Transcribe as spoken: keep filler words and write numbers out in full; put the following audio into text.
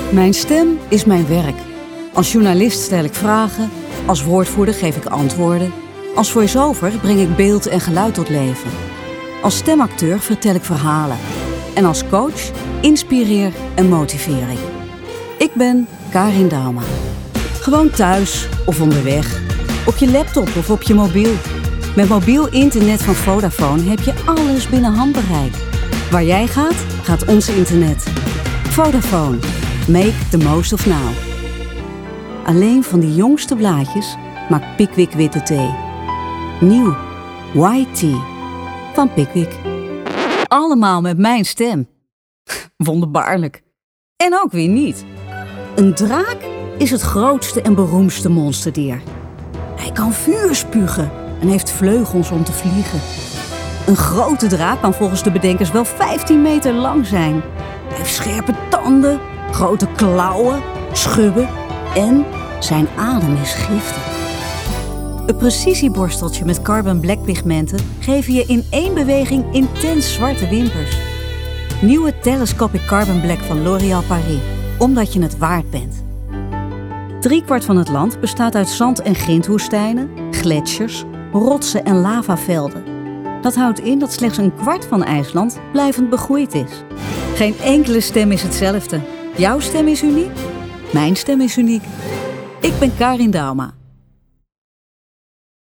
Mijn stem is mijn werk. Als journalist stel ik vragen, als woordvoerder geef ik antwoorden. Als voice-over breng ik beeld en geluid tot leven. Als stemacteur vertel ik verhalen. En als coach inspireer en motiveer ik. Ik ben Karin Dauma. Gewoon thuis of onderweg, op je laptop of op je mobiel. Met mobiel internet van Vodafone heb je alles binnen handbereik. Waar jij gaat, gaat ons internet. Vodafone. Make the most of now. Alleen van die jongste blaadjes maakt Pickwick witte thee. Nieuw. White tea. Van Pickwick. Allemaal met mijn stem. Wonderbaarlijk. En ook weer niet. Een draak is het grootste en beroemdste monsterdier. Hij kan vuur spugen en heeft vleugels om te vliegen. Een grote draak kan volgens de bedenkers wel vijftien meter lang zijn. Hij heeft scherpe tanden, grote klauwen, schubben en zijn adem is giftig. Een precisieborsteltje met carbon black pigmenten geven je in één beweging intens zwarte wimpers. Nieuwe Telescopic Carbon Black van L'Oréal Paris, omdat je het waard bent. Driekwart van het land bestaat uit zand- en grindwoestijnen, gletsjers, rotsen en lavavelden. Dat houdt in dat slechts een kwart van IJsland blijvend begroeid is. Geen enkele stem is hetzelfde. Jouw stem is uniek. Mijn stem is uniek. Ik ben Karin Dauma.